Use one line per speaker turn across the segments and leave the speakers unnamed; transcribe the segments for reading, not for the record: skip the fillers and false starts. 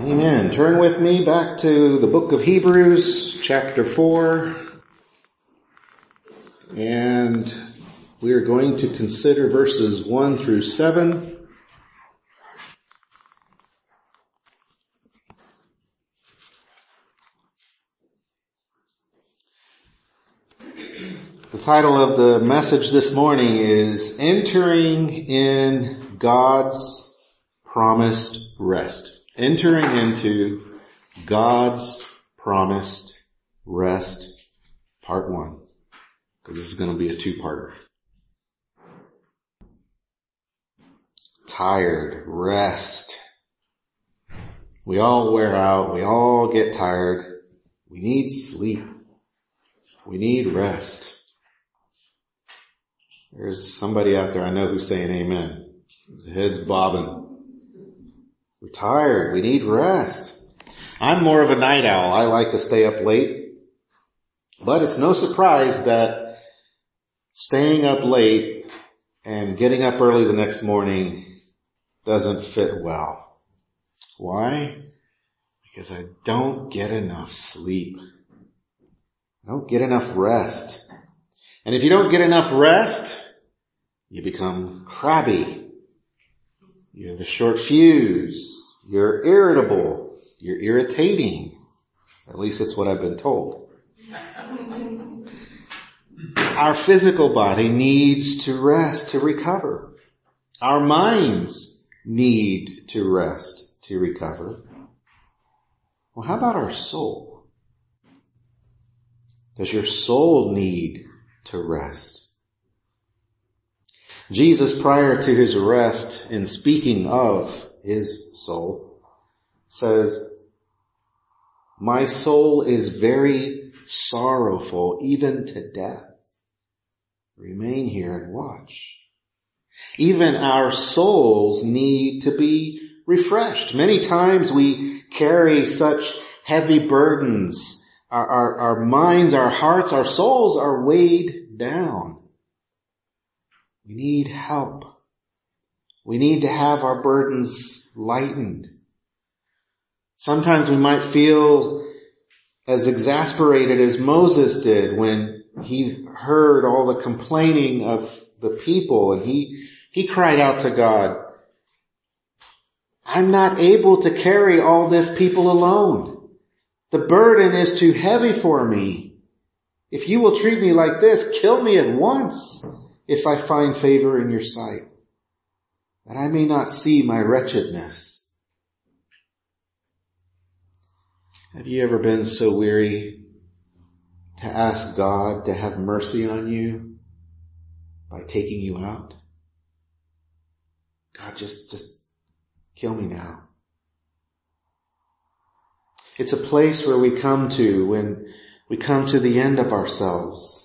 Amen. Turn with me back to the book of Hebrews, chapter 4. And we are going to consider verses 1 through 7. The title of the message this morning is Entering in God's Promised Rest. Entering into God's Promised Rest, part 1. Because this is going to be a two-parter. Tired, rest. We all wear out. We all get tired. We need sleep. We need rest. There's somebody out there I know who's saying amen. His head's bobbing. We're tired. We need rest. I'm more of a night owl. I like to stay up late. But it's no surprise that staying up late and getting up early the next morning doesn't fit well. Why? Because I don't get enough sleep. I don't get enough rest. And if you don't get enough rest, you become crabby. You have a short fuse. You're irritable. You're irritating. At least that's what I've been told. Our physical body needs to rest to recover. Our minds need to rest to recover. Well, how about our soul? Does your soul need to rest? Jesus, prior to his arrest, in speaking of his soul, says, "My soul is very sorrowful, even to death. Remain here and watch." Even our souls need to be refreshed. Many times we carry such heavy burdens. Our minds, our hearts, our souls are weighed down. We need help. We need to have our burdens lightened. Sometimes we might feel as exasperated as Moses did when he heard all the complaining of the people, and he cried out to God, "I'm not able to carry all this people alone. The burden is too heavy for me. If you will treat me like this, kill me at once if I find favor in your sight, that I may not see my wretchedness." Have you ever been so weary to ask God to have mercy on you by taking you out? God, just kill me now. It's a place where we come to when we come to the end of ourselves.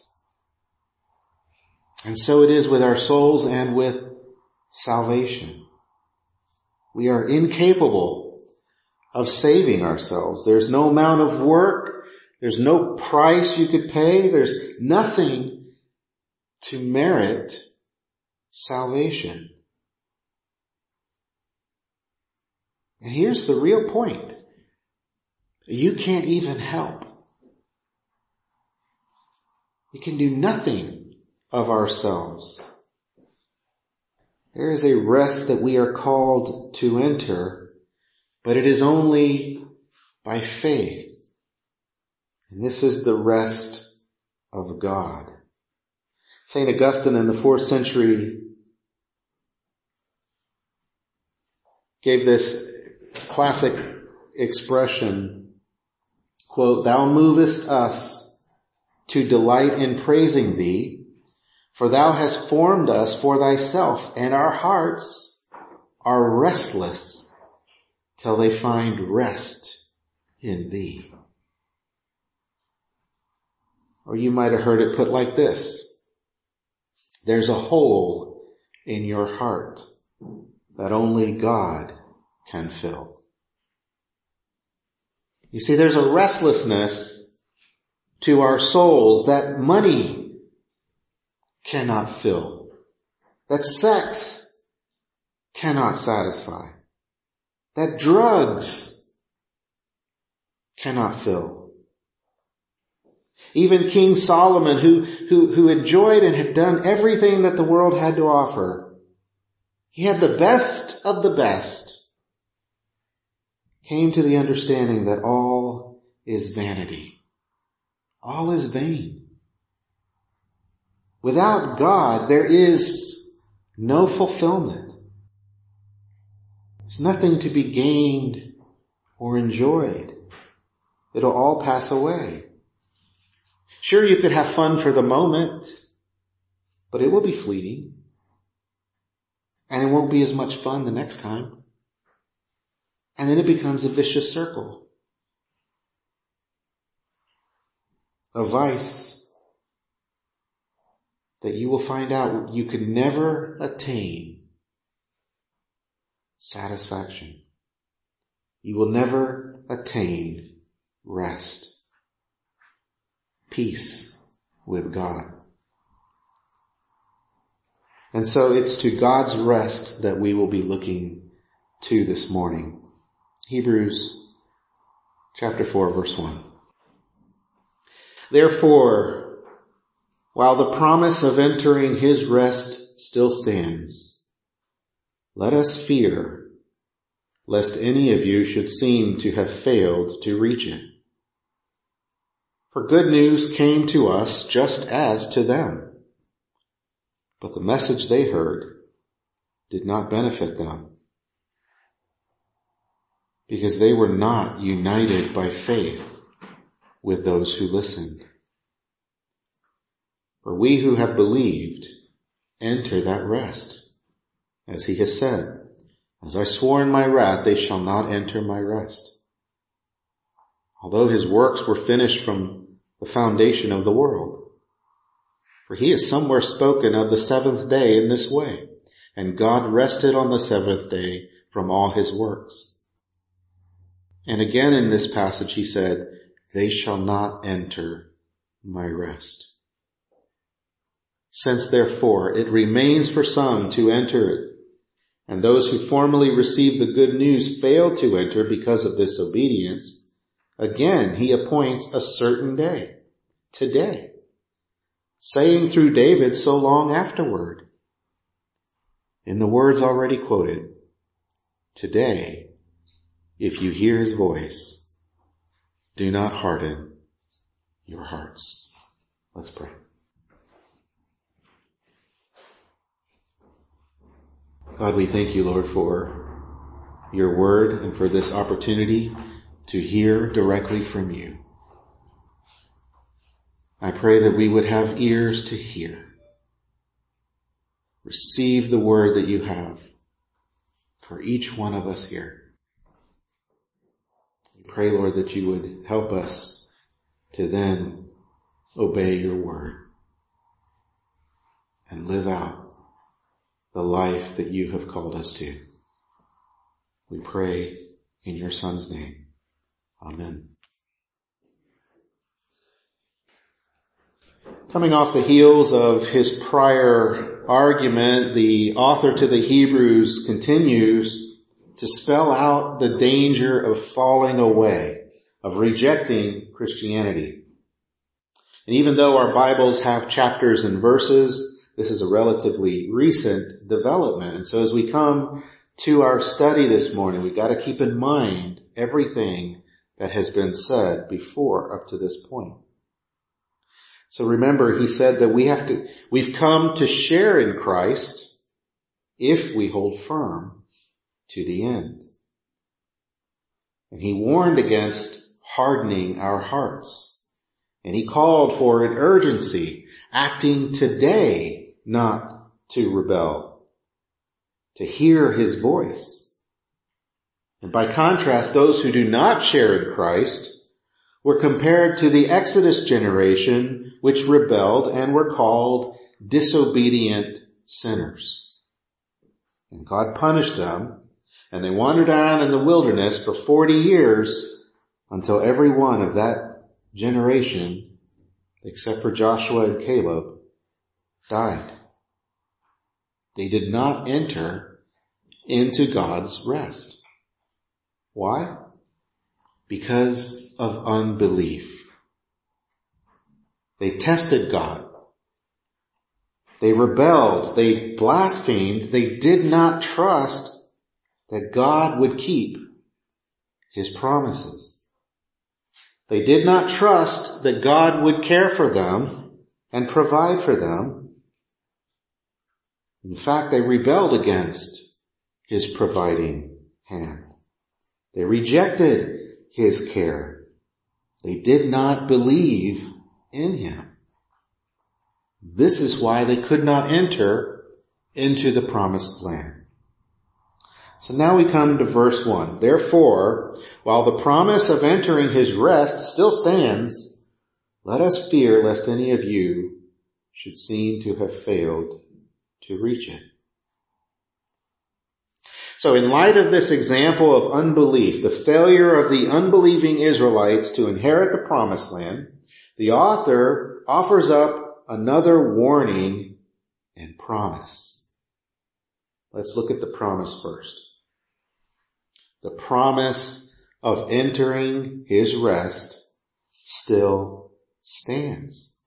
And so it is with our souls and with salvation. We are incapable of saving ourselves. There's no amount of work. There's no price you could pay. There's nothing to merit salvation. And here's the real point. You can't even help. We can do nothing of ourselves. There is a rest that we are called to enter, but it is only by faith. And this is the rest of God. St. Augustine in the 4th century gave this classic expression, quote, "Thou movest us to delight in praising thee, for thou hast formed us for thyself, and our hearts are restless till they find rest in thee." Or you might have heard it put like this: there's a hole in your heart that only God can fill. You see, there's a restlessness to our souls that money cannot fill, that sex cannot satisfy, that drugs cannot fill. Even King Solomon, who enjoyed and had done everything that the world had to offer, he had the best of the best, came to the understanding that all is vanity. All is vain. Without God, there is no fulfillment. There's nothing to be gained or enjoyed. It'll all pass away. Sure, you could have fun for the moment, but it will be fleeting. And it won't be as much fun the next time. And then it becomes a vicious circle. A vice that you will find out you could never attain satisfaction. You will never attain rest, peace with God. And so it's to God's rest that we will be looking to this morning. Hebrews chapter 4, verse 1. Therefore, while the promise of entering his rest still stands, let us fear, lest any of you should seem to have failed to reach it. For good news came to us just as to them, but the message they heard did not benefit them, because they were not united by faith with those who listened. For we who have believed enter that rest, as he has said, as I swore in my wrath, they shall not enter my rest. Although his works were finished from the foundation of the world. For he has somewhere spoken of the seventh day in this way, and God rested on the seventh day from all his works. And again in this passage he said, they shall not enter my rest. Since therefore it remains for some to enter it, and those who formerly received the good news failed to enter because of disobedience, again he appoints a certain day, today, saying through David so long afterward, in the words already quoted, today, if you hear his voice, do not harden your hearts. Let's pray. God, we thank you, Lord, for your word and for this opportunity to hear directly from you. I pray that we would have ears to hear. Receive the word that you have for each one of us here. We pray, Lord, that you would help us to then obey your word and live out the life that you have called us to. We pray in your Son's name. Amen. Coming off the heels of his prior argument, the author to the Hebrews continues to spell out the danger of falling away, of rejecting Christianity. And even though our Bibles have chapters and verses, this is a relatively recent development. And so as we come to our study this morning, we've got to keep in mind everything that has been said before up to this point. So remember, he said that we've come to share in Christ if we hold firm to the end. And he warned against hardening our hearts. And he called for an urgency, acting today, not to rebel, to hear his voice. And by contrast, those who do not share in Christ were compared to the Exodus generation, which rebelled and were called disobedient sinners. And God punished them, and they wandered around in the wilderness for 40 years until every one of that generation, except for Joshua and Caleb, died. They did not enter into God's rest. Why? because of unbelief. They tested God. They rebelled. They blasphemed. They did not trust that God would keep his promises. They did not trust that God would care for them and provide for them. In fact, they rebelled against his providing hand. They rejected his care. They did not believe in him. This is why they could not enter into the promised land. So now we come to verse 1. Therefore, while the promise of entering his rest still stands, let us fear lest any of you should seem to have failed to reach it. So in light of this example of unbelief, the failure of the unbelieving Israelites to inherit the promised land, the author offers up another warning and promise. Let's look at the promise first. The promise of entering his rest still stands.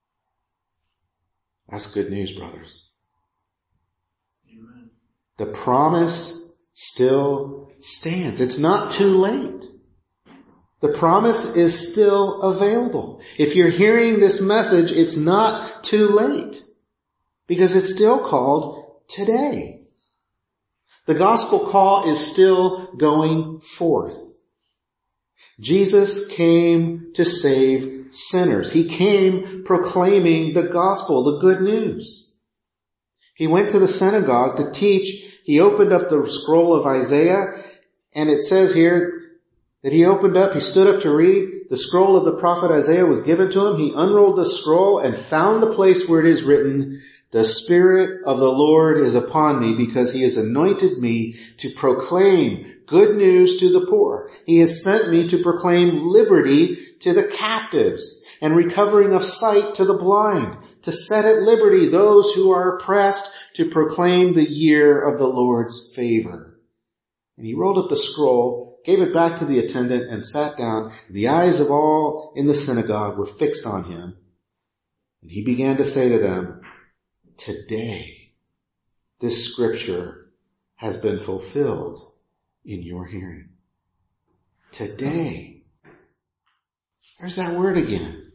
That's good news, brothers. Amen. The promise still stands. It's not too late. The promise is still available. If you're hearing this message, it's not too late because it's still called today. The gospel call is still going forth. Jesus came to save sinners. He came proclaiming the gospel, the good news. He went to the synagogue to teach. He opened up the scroll of Isaiah, and it says here that he stood up to read. The scroll of the prophet Isaiah was given to him. He unrolled the scroll and found the place where it is written, "The Spirit of the Lord is upon me because he has anointed me to proclaim good news to the poor. He has sent me to proclaim liberty to the captives and recovering of sight to the blind, to set at liberty those who are oppressed, to proclaim the year of the Lord's favor." And he rolled up the scroll, gave it back to the attendant, and sat down. The eyes of all in the synagogue were fixed on him. And he began to say to them, "Today, this scripture has been fulfilled in your hearing." Today. There's that word again.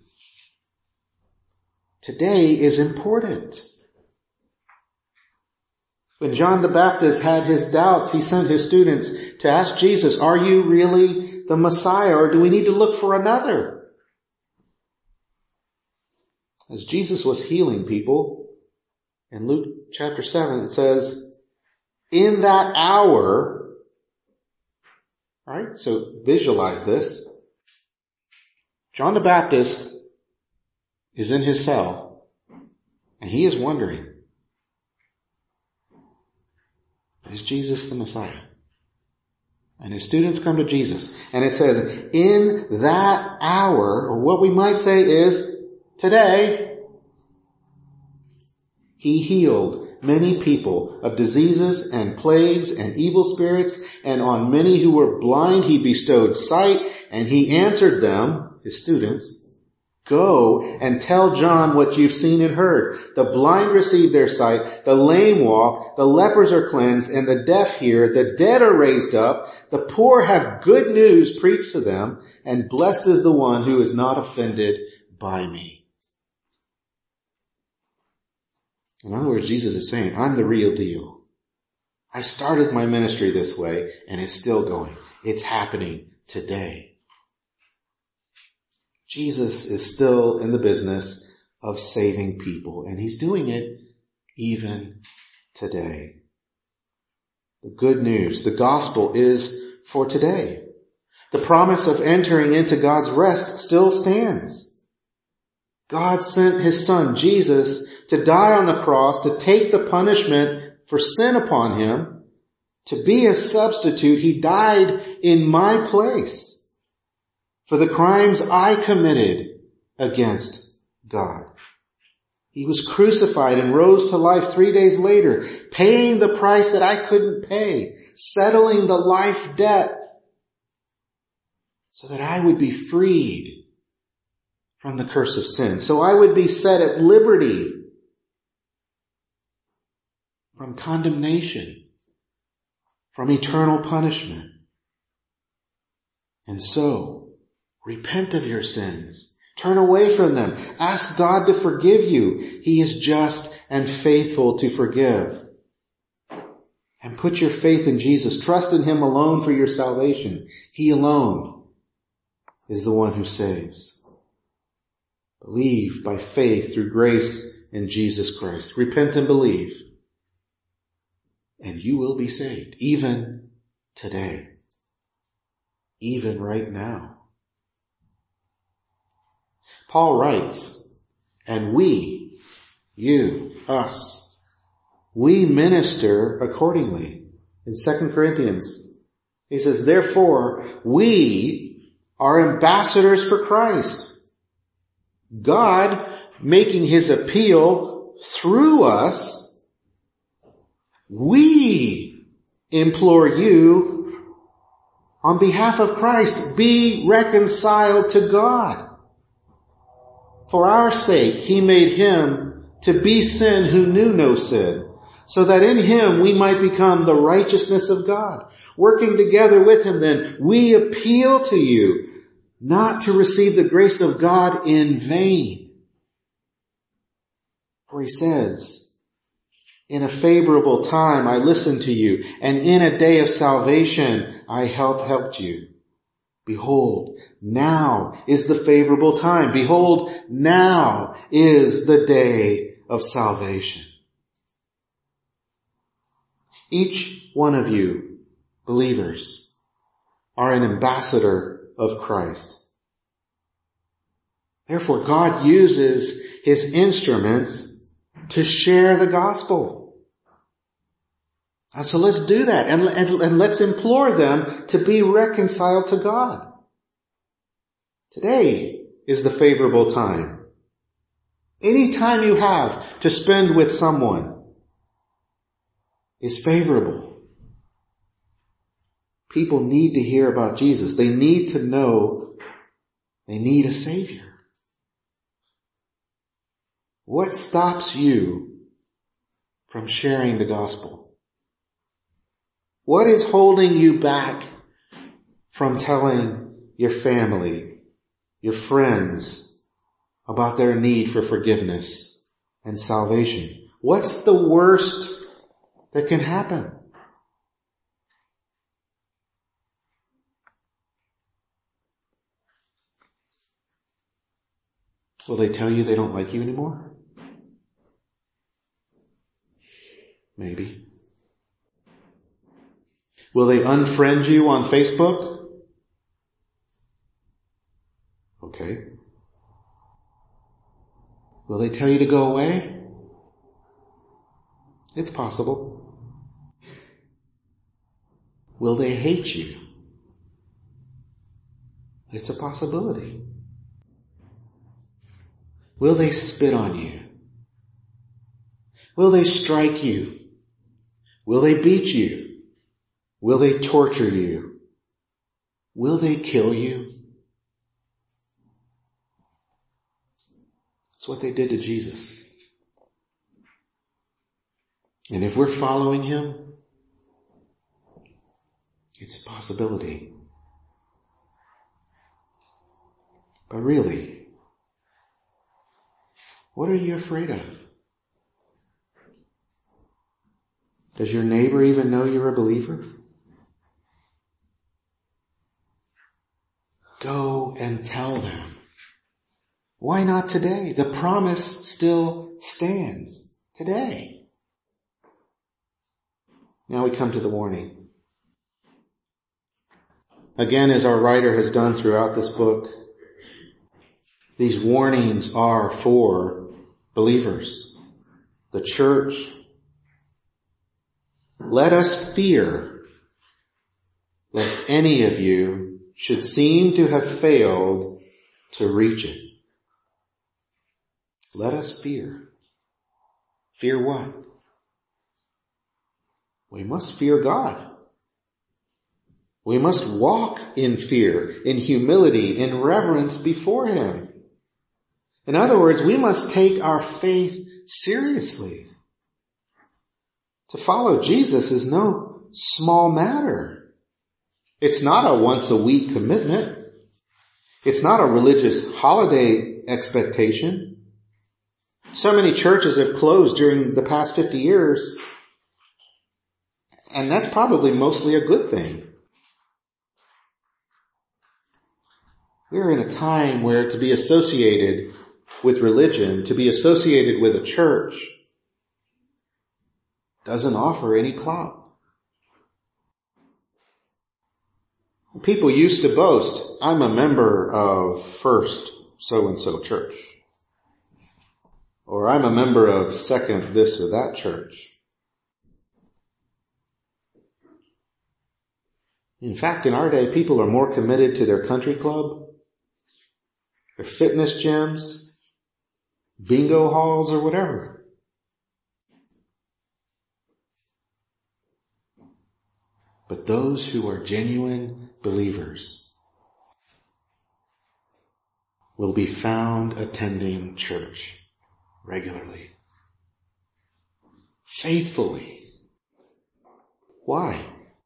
Today is important. When John the Baptist had his doubts, he sent his students to ask Jesus, "Are you really the Messiah, or do we need to look for another?" As Jesus was healing people, in Luke chapter 7, it says, in that hour, right? So visualize this. John the Baptist is in his cell, and he is wondering, is Jesus the Messiah? And his students come to Jesus, and it says, in that hour, or what we might say is today, he healed many people of diseases and plagues and evil spirits, and on many who were blind he bestowed sight, and he answered them, his students, "Go and tell John what you've seen and heard. The blind receive their sight, the lame walk, the lepers are cleansed, and the deaf hear, the dead are raised up, the poor have good news preached to them, and blessed is the one who is not offended by me." In other words, Jesus is saying, I'm the real deal. I started my ministry this way, and it's still going. It's happening today. Jesus is still in the business of saving people, and he's doing it even today. The good news, the gospel, is for today. The promise of entering into God's rest still stands. God sent his son, Jesus, to die on the cross, to take the punishment for sin upon him, to be a substitute. He died in my place for the crimes I committed against God. He was crucified and rose to life 3 days later, paying the price that I couldn't pay, settling the life debt so that I would be freed from the curse of sin, so I would be set at liberty from condemnation, from eternal punishment. And so, repent of your sins. Turn away from them. Ask God to forgive you. He is just and faithful to forgive. And put your faith in Jesus. Trust in Him alone for your salvation. He alone is the one who saves. Believe by faith through grace in Jesus Christ. Repent and believe, and you will be saved, even today, even right now. Paul writes, and we, you, us, we minister accordingly. In 2 Corinthians, he says, therefore, we are ambassadors for Christ. God making His appeal through us. We implore you on behalf of Christ, be reconciled to God. For our sake, He made Him to be sin who knew no sin, so that in Him we might become the righteousness of God. Working together with Him then, we appeal to you not to receive the grace of God in vain. For He says, in a favorable time I listened to you, and in a day of salvation I helped you. Behold, now is the favorable time. Behold, now is the day of salvation. Each one of you, believers, are an ambassador of Christ. Therefore, God uses His instruments to share the gospel. And so let's do that, and let's implore them to be reconciled to God. Today is the favorable time. Any time you have to spend with someone is favorable. People need to hear about Jesus. They need to know they need a Savior. What stops you from sharing the gospel? What is holding you back from telling your family, your friends, about their need for forgiveness and salvation? What's the worst that can happen? Will they tell you they don't like you anymore? Maybe. Will they unfriend you on Facebook? Okay. Will they tell you to go away? It's possible. Will they hate you? It's a possibility. Will they spit on you? Will they strike you? Will they beat you? Will they torture you? Will they kill you? That's what they did to Jesus. And if we're following Him, it's a possibility. But really, what are you afraid of? Does your neighbor even know you're a believer? Go and tell them. Why not today? The promise still stands today. Now we come to the warning. Again, as our writer has done throughout this book, these warnings are for believers, the church. Let us fear lest any of you should seem to have failed to reach it. Let us fear. Fear what? We must fear God. We must walk in fear, in humility, in reverence before him. In other words, we must take our faith seriously. To follow Jesus is no small matter. It's not a once-a-week commitment. It's not a religious holiday expectation. So many churches have closed during the past 50 years, and that's probably mostly a good thing. We're in a time where to be associated with religion, to be associated with a church, doesn't offer any clout. People used to boast, I'm a member of First so-and-so church. Or I'm a member of Second this or that church. In fact, in our day, people are more committed to their country club, their fitness gyms, bingo halls, or whatever. But those who are genuine believers will be found attending church regularly, faithfully. Why?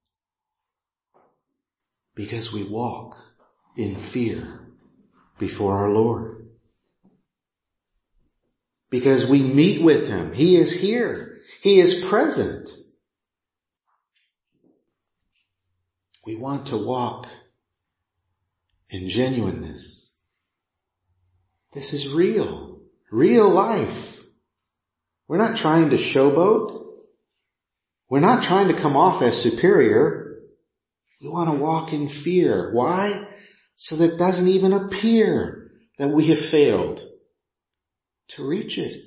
Because we walk in fear before our Lord. Because we meet with him. He is here. He is present. We want to walk in genuineness. This is real life. We're not trying to showboat. We're not trying to come off as superior. We want to walk in fear. Why? So that it doesn't even appear that we have failed to reach it.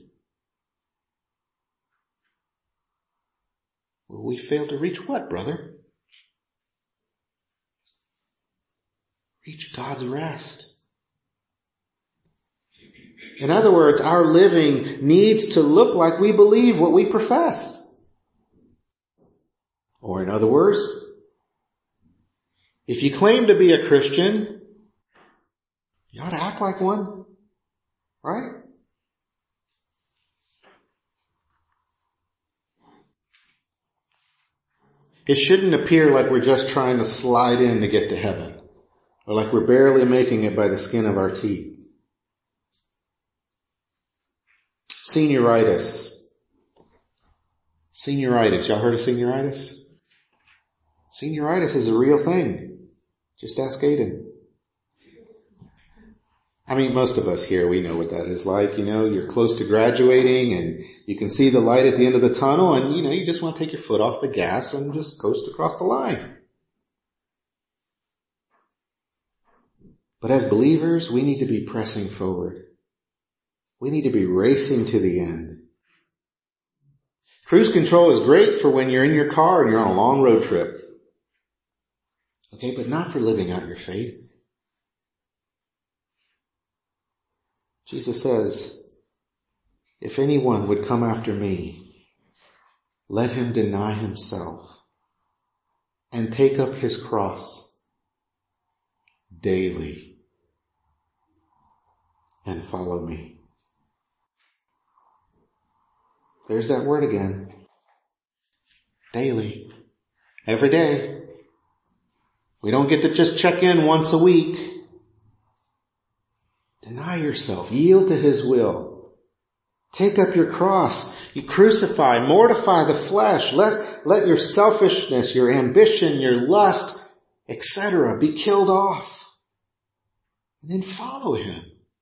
Well, we failed to reach what, brother? Reach God's rest. In other words, our living needs to look like we believe what we profess. Or in other words, if you claim to be a Christian, you ought to act like one, right? It shouldn't appear like we're just trying to slide in to get to heaven, or like we're barely making it by the skin of our teeth. Senioritis. Y'all heard of senioritis? Senioritis is a real thing. Just ask Aiden. I mean, most of us here, we know what that is like. You know, you're close to graduating and you can see the light at the end of the tunnel and, you know, you just want to take your foot off the gas and just coast across the line. But as believers, we need to be pressing forward. We need to be racing to the end. Cruise control is great for when you're in your car and you're on a long road trip. Okay, but not for living out your faith. Jesus says, if anyone would come after me, let him deny himself and take up his cross daily and follow me. There's that word again. Daily. Every day. We don't get to just check in once a week. Deny yourself. Yield to his will. Take up your cross. You crucify, mortify the flesh. Let your selfishness, your ambition, your lust, etc. be killed off. And then follow him.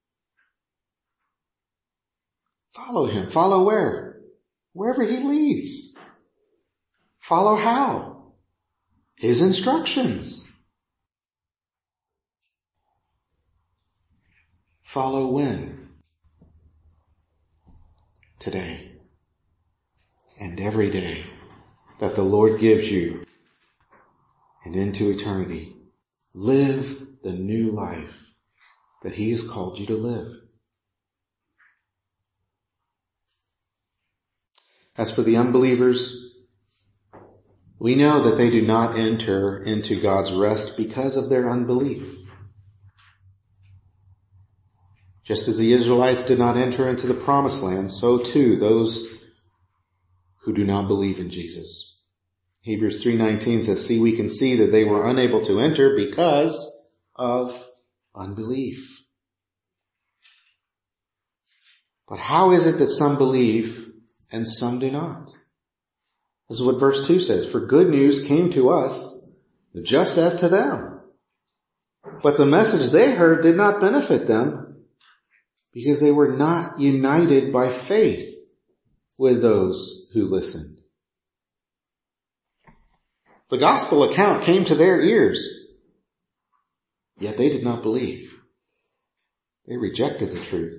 Follow him. Follow where? Wherever he leads. Follow how? His instructions. Follow when? Today. And every day that the Lord gives you and into eternity. Live the new life that he has called you to live. As for the unbelievers, We know that they do not enter into God's rest because of their unbelief. Just as the Israelites did not enter into the promised land, so too those who do not believe in Jesus. Hebrews 3:19 says, "See, we can see that they were unable to enter because of unbelief." But how is it that some believe and some do not? This is what verse 2 says, "For good news came to us just as to them. But the message they heard did not benefit them because they were not united by faith with those who listened." The gospel account came to their ears, yet they did not believe. They rejected the truth.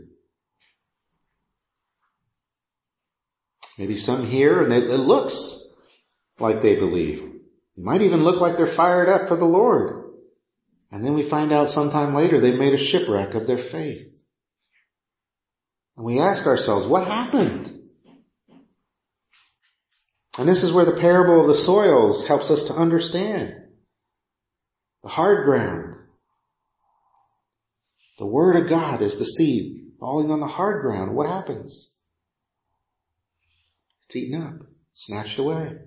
Maybe some hear and it looks like they believe. It might even look like they're fired up for the Lord. And then we find out sometime later they made a shipwreck of their faith. And we ask ourselves, what happened? And this is where the parable of the soils helps us to understand. The hard ground. The word of God is the seed falling on the hard ground. What happens? It's eaten up, snatched away.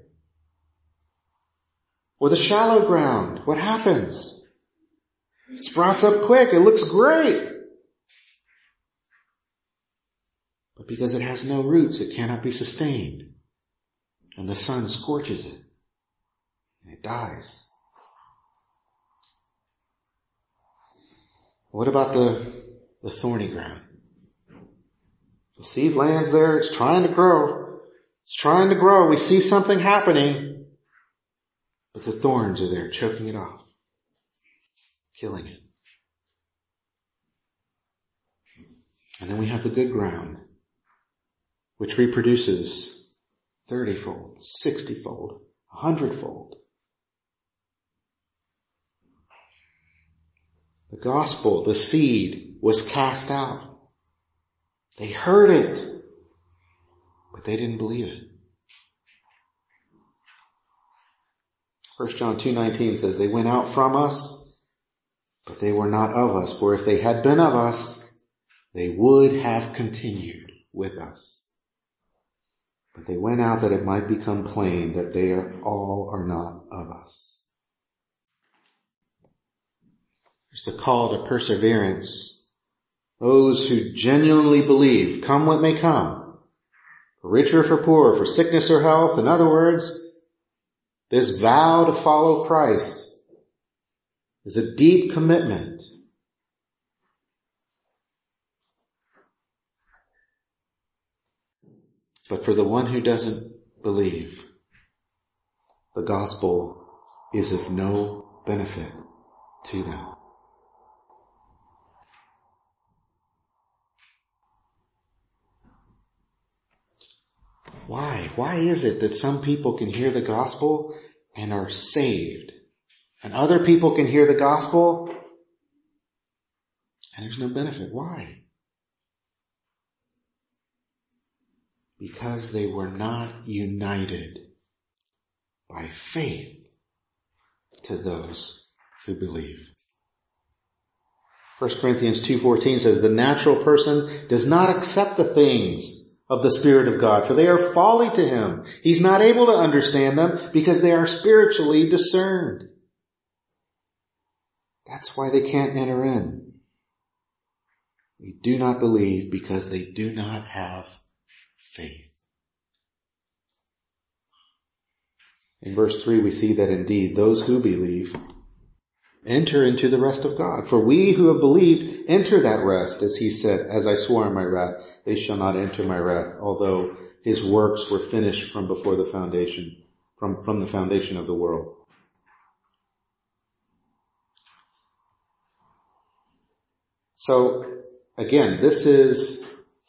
Or the shallow ground. What happens? It sprouts up quick. It looks great. But because it has no roots, it cannot be sustained. And the sun scorches it. And it dies. What about the thorny ground? The seed lands there. It's trying to grow. It's trying to grow. We see something happening. But the thorns are there choking it off. Killing it. And then we have the good ground, which reproduces 30-fold, 60-fold, 100-fold. The gospel, the seed, was cast out. They heard it, but they didn't believe it. 1 John 2:19 says, "They went out from us, but they were not of us. For if they had been of us, they would have continued with us. But they went out that it might become plain that they all are not of us." There's the call to perseverance. Those who genuinely believe, come what may come, for richer or for poorer, for sickness or health. In other words, this vow to follow Christ is a deep commitment. But for the one who doesn't believe, the gospel is of no benefit to them. Why? Why is it that some people can hear the gospel and are saved, and other people can hear the gospel and there's no benefit? Why? Because they were not united by faith to those who believe. 1 Corinthians 2:14 says, "The natural person does not accept the things of the Spirit of God, for they are folly to him. He's not able to understand them because they are spiritually discerned." That's why they can't enter in. They do not believe because they do not have faith. In verse 3 we see that indeed those who believe enter into the rest of God. "For we who have believed enter that rest, as he said, as I swore in my wrath, they shall not enter my wrath, although his works were finished from before the foundation, from the foundation of the world." So again, this is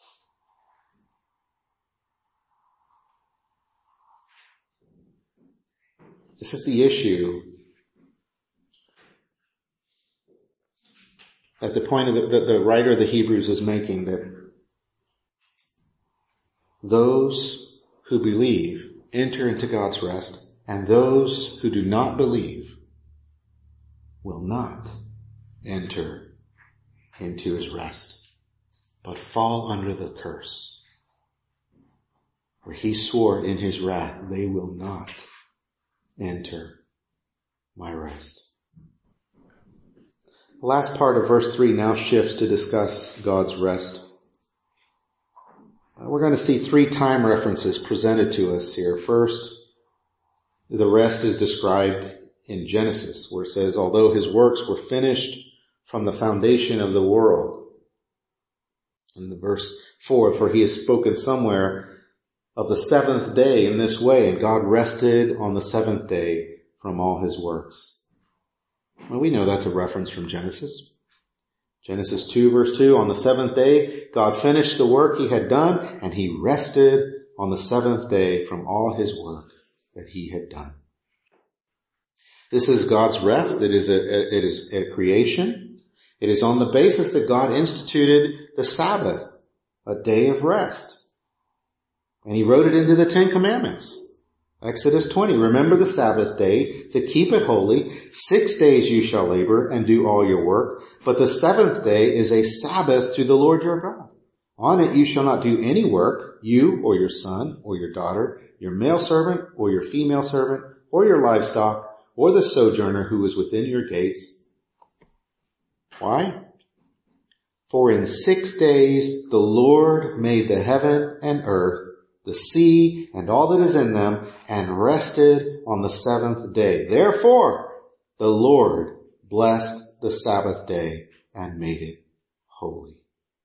the issue at the point of the writer of the Hebrews is making, that those who believe enter into God's rest, and those who do not believe will not enter into his rest, but fall under the curse. For he swore in his wrath, they will not enter my rest. The last part of verse 3 now shifts to discuss God's rest. We're going to see 3 time references presented to us here. First, the rest is described in Genesis, where it says, although his works were finished from the foundation of the world. In the verse 4, for he has spoken somewhere of the 7th day in this way, and God rested on the 7th day from all his works. Well, we know that's a reference from Genesis. Genesis 2 verse 2, on the 7th day, God finished the work he had done, and he rested on the 7th day from all his work that he had done. This is God's rest. It is a creation. It is on the basis that God instituted the Sabbath, a day of rest. And he wrote it into the 10 Commandments. Exodus 20, remember the Sabbath day to keep it holy. 6 days you shall labor and do all your work, but the 7th day is a Sabbath to the Lord your God. On it you shall not do any work, you or your son or your daughter, your male servant or your female servant, or your livestock, or the sojourner who is within your gates. Why? For in 6 days the Lord made the heaven and earth, the sea and all that is in them, and rested on the 7th day. Therefore, the Lord blessed the Sabbath day and made it holy.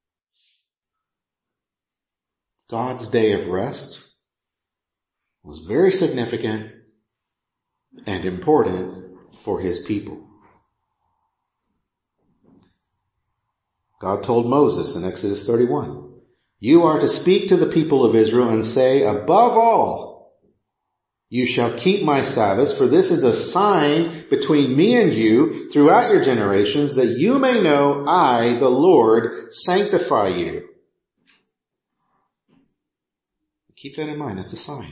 God's day of rest was very significant and important for his people. God told Moses in Exodus 31, you are to speak to the people of Israel and say, above all, you shall keep my Sabbaths, for this is a sign between me and you throughout your generations, that you may know I, the Lord, sanctify you. Keep that in mind. That's a sign.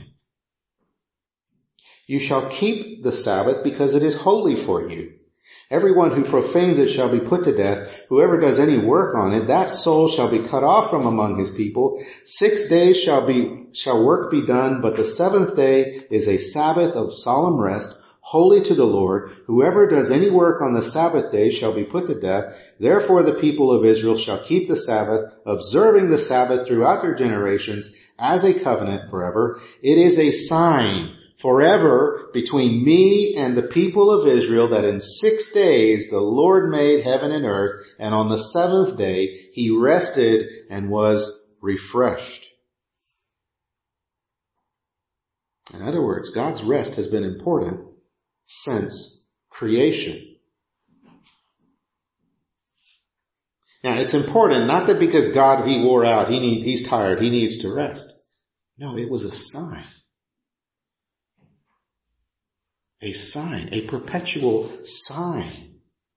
You shall keep the Sabbath because it is holy for you. Everyone who profanes it shall be put to death. Whoever does any work on it, that soul shall be cut off from among his people. 6 days shall work be done, but the 7th day is a Sabbath of solemn rest, holy to the Lord. Whoever does any work on the Sabbath day shall be put to death. Therefore the people of Israel shall keep the Sabbath, observing the Sabbath throughout their generations as a covenant forever. It is a sign forever between me and the people of Israel, that in 6 days the Lord made heaven and earth, and on the 7th day he rested and was refreshed. In other words, God's rest has been important since creation. Now, it's important, not that because God, he wore out, he's tired, he needs to rest. No, it was a sign. A sign, a perpetual sign.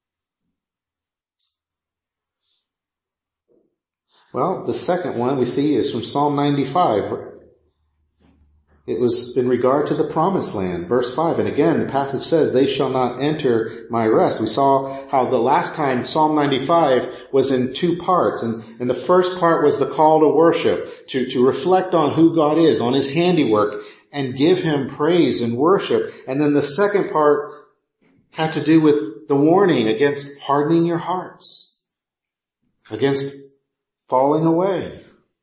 Well, the second one we see is from Psalm 95. It was in regard to the promised land, verse 5. And again, the passage says, they shall not enter my rest. We saw how the last time Psalm 95 was in 2 parts. And the first part was the call to worship, to reflect on who God is, on his handiwork, and give him praise and worship. And then the second part had to do with the warning against hardening your hearts, against falling away.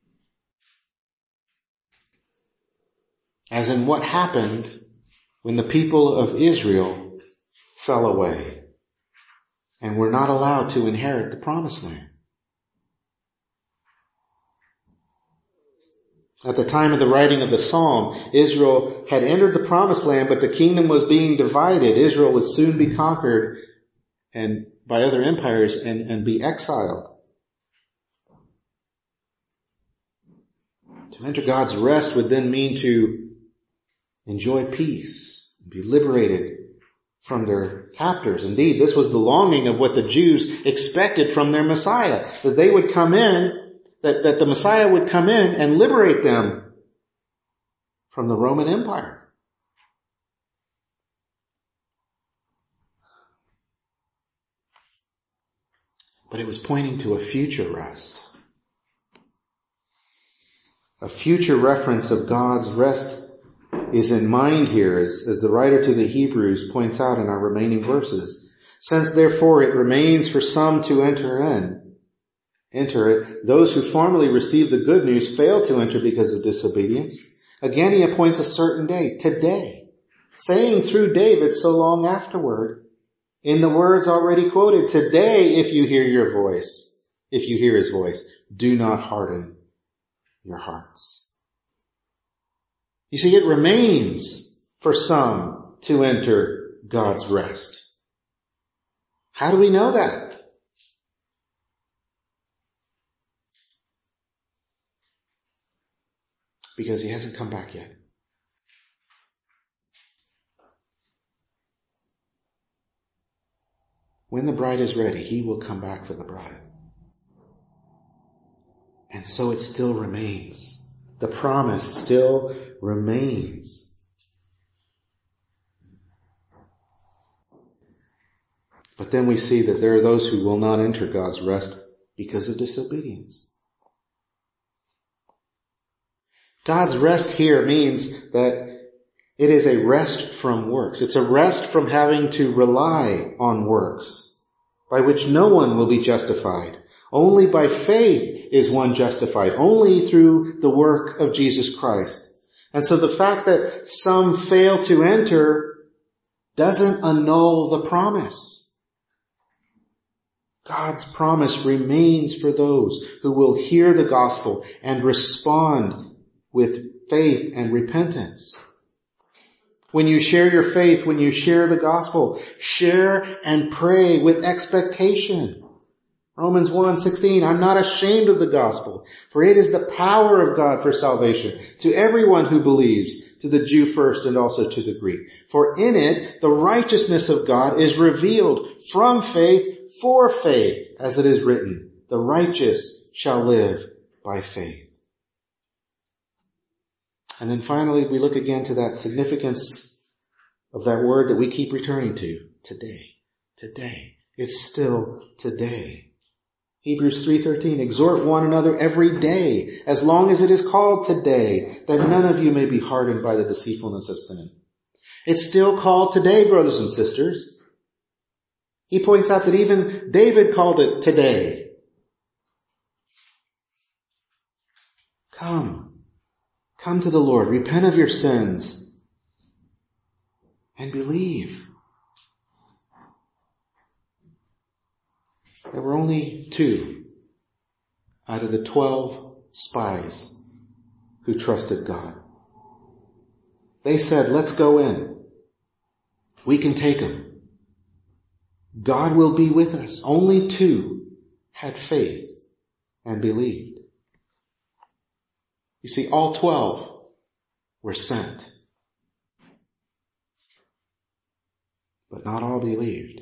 As in what happened when the people of Israel fell away and were not allowed to inherit the promised land. At the time of the writing of the psalm, Israel had entered the promised land, but the kingdom was being divided. Israel would soon be conquered and by other empires and be exiled. To enter God's rest would then mean to enjoy peace, be liberated from their captors. Indeed, this was the longing of what the Jews expected from their Messiah, that they would come in, that the Messiah would come in and liberate them from the Roman Empire. but it was pointing to a future rest. A future reference of God's rest is in mind here, as the writer to the Hebrews points out in our remaining verses. Since therefore it remains for some to enter it, those who formerly received the good news failed to enter because of disobedience. Again he appoints a certain day, today, saying through David so long afterward, in the words already quoted, today if you hear his voice, do not harden your hearts. You see, it remains for some to enter God's rest. How do we know that? Because he hasn't come back yet. When the bride is ready, he will come back for the bride. And so it still remains. The promise still remains. But then we see that there are those who will not enter God's rest because of disobedience. God's rest here means that it is a rest from works. It's a rest from having to rely on works, by which no one will be justified. Only by faith is one justified, only through the work of Jesus Christ. And so the fact that some fail to enter doesn't annul the promise. God's promise remains for those who will hear the gospel and respond with faith and repentance. When you share your faith, when you share the gospel, share and pray with expectation. Romans 1:16, I'm not ashamed of the gospel, for it is the power of God for salvation to everyone who believes, to the Jew first and also to the Greek. For in it, the righteousness of God is revealed from faith for faith, as it is written, the righteous shall live by faith. And then finally, we look again to that significance of that word that we keep returning to, today. Today. It's still today. Hebrews 3:13, exhort one another every day, as long as it is called today, that none of you may be hardened by the deceitfulness of sin. It's still called today, brothers and sisters. He points out that even David called it today. Come to the Lord, repent of your sins, and believe. There were only 2 out of the 12 spies who trusted God. They said, let's go in. We can take him. God will be with us. Only 2 had faith and believed. You see, all 12 were sent. But not all believed.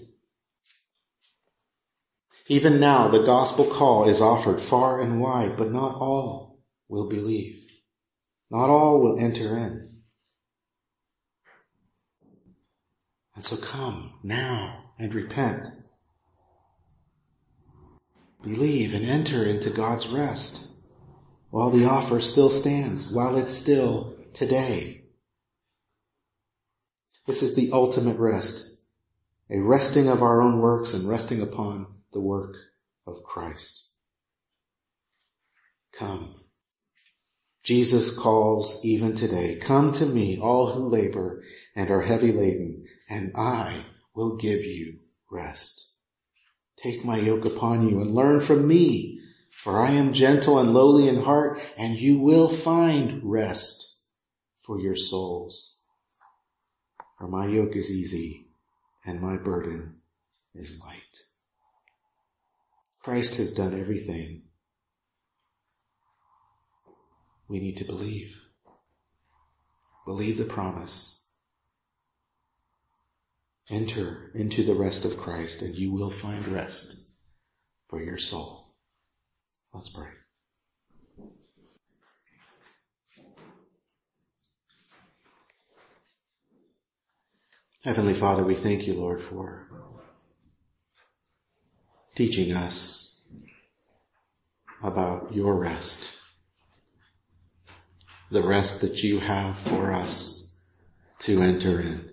Even now, the gospel call is offered far and wide, but not all will believe. Not all will enter in. And so come now and repent. Believe and enter into God's rest while the offer still stands, while it's still today. This is the ultimate rest, a resting of our own works and resting upon the work of Christ. Come. Jesus calls even today, come to me, all who labor and are heavy laden, and I will give you rest. Take my yoke upon you and learn from me, for I am gentle and lowly in heart, and you will find rest for your souls. For my yoke is easy and my burden is light. Christ has done everything. We need to believe. Believe the promise. Enter into the rest of Christ and you will find rest for your soul. Let's pray. Heavenly Father, we thank you, Lord, for teaching us about your rest, the rest that you have for us to enter in.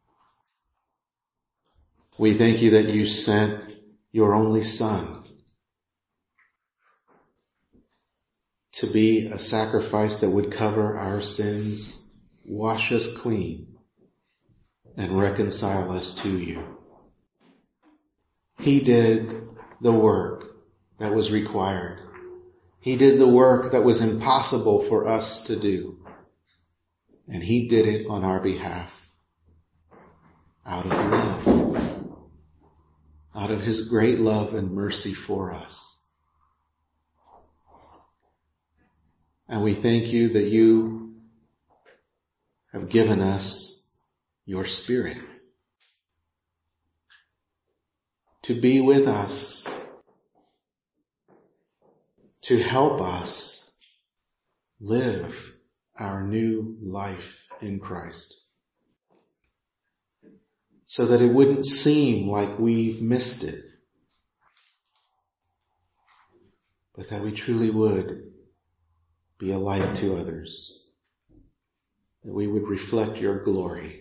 We thank you that you sent your only Son to be a sacrifice that would cover our sins, wash us clean, and reconcile us to you. He did the work that was required. He did the work that was impossible for us to do. And he did it on our behalf out of love, out of his great love and mercy for us. And we thank you that you have given us your Spirit to be with us, to help us live our new life in Christ, so that it wouldn't seem like we've missed it, but that we truly would be a light to others, that we would reflect your glory.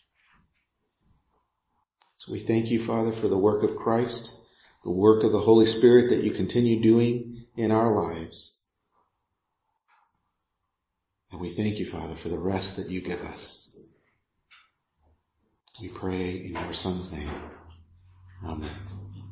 So we thank you, Father, for the work of Christ, the work of the Holy Spirit that you continue doing in our lives. And we thank you, Father, for the rest that you give us. We pray in your Son's name. Amen.